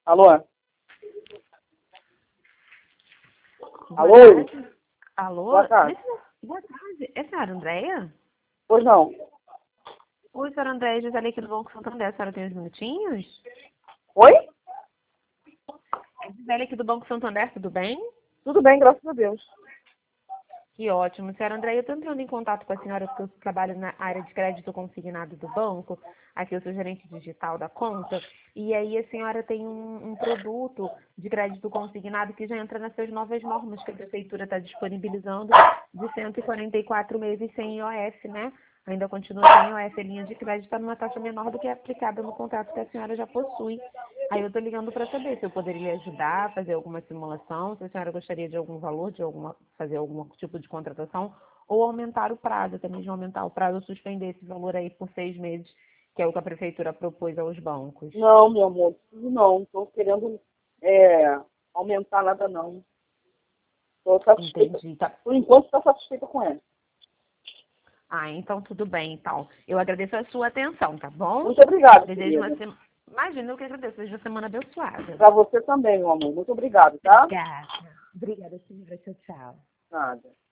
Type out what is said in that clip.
Alô? Boa Alô? tarde. Alô? Boa tarde. Boa tarde. É a senhora Andréia? Pois não. Oi, senhora Andréia, Gisele aqui do Banco Santander. A senhora tem uns minutinhos? Oi? É Gisele aqui do Banco Santander, tudo bem? Tudo bem, graças a Deus. Que ótimo. Senhora Andréia, eu estou entrando em contato com a senhora porque eu trabalho na área de crédito consignado do banco. Aqui eu sou gerente digital da conta. E aí a senhora tem um produto de crédito consignado que já entra nessas novas normas que a prefeitura está disponibilizando de 144 meses sem IOF, né? Ainda continua sem IOF, a linha de crédito está numa taxa menor do que é aplicada no contrato que a senhora já possui. Aí eu estou ligando para saber se eu poderia lhe ajudar, fazer alguma simulação, se a senhora gostaria de algum valor, fazer algum tipo de contratação, ou aumentar o prazo, até mesmo aumentar o prazo ou suspender esse valor aí por 6 meses, que é o que a prefeitura propôs aos bancos. Não, meu amor, não. Estou querendo aumentar nada, não. Estou satisfeita. Entendi. Tá. Por enquanto, estou satisfeita com ele. Ah, então tudo bem, então. Eu agradeço a sua atenção, tá bom? Muito obrigada, Desejo uma querida. semana. Imagina, eu que agradeço. Desejo uma semana abençoada. Para você também, meu amor. Muito obrigado, tá? Obrigada. Obrigada, senhora. Tchau, tchau. Nada.